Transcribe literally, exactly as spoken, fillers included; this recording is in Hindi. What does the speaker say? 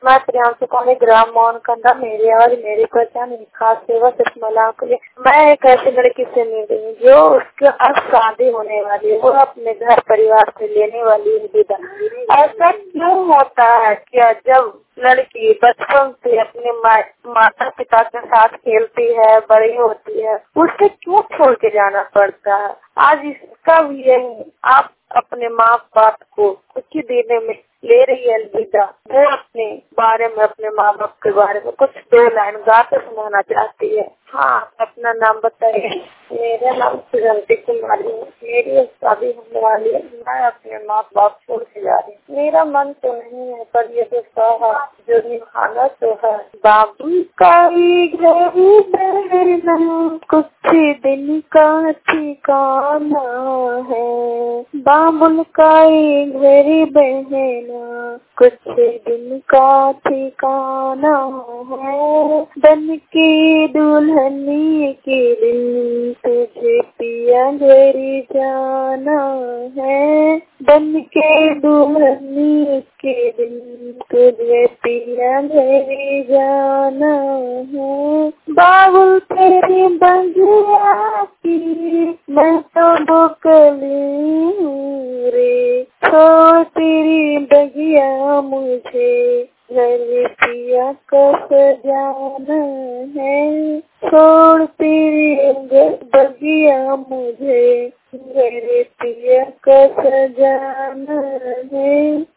मैं प्रियांशु पानी ग्राम मोहन कंदा, मेरी आवाज मेरी पहचान, मेरी खास सेवा सिर्फ महिलाओं के लिए। मैं एक ऐसी लड़की से मिल रही हूँ जो उसके अब शादी होने वाली है, वो अपने घर परिवार से लेने वाली है विदा। ऐसा क्यों होता है? क्या जब लड़की बचपन से अपने माता पिता के साथ खेलती है, बड़ी होती है, उसे क्यों छोड़ के जाना पड़ता है? आज इसका भी यही, आप अपने माँ बाप को कुछ ही देने में ले रही है अलविदा। वो अपने बारे में, अपने माँ बाप के बारे में कुछ दो लाइन गा के सुनाना चाहती है। हाँ, अपना नाम बताइए। मेरा नाम सुगंधी कुमारी है, मेरी शादी होने वाली है। मैं अपने माँ बाप छोड़ के जा रही हूँ। मेरा मन तो नहीं है, पर ये जो सहा जो निभाना तो है। बाबू का घर बहना कुछ दिन का ठिकाना है, बाबुल का घर बहना कुछ दिन का ठिकाना है। बन के दुल्हनी के दिल तुझे पिया घर जाना है, बन के दुल्हनी के दिल तुझे पिया घर जाना है। बाबुल तेरी बंगिया की मैं तो बोकली हूँ रे, छोड़ तेरी बगिया मुझे घर पिया को सजाना है, छोड़ तेरी बगिया मुझे घर पिया को सजाना है।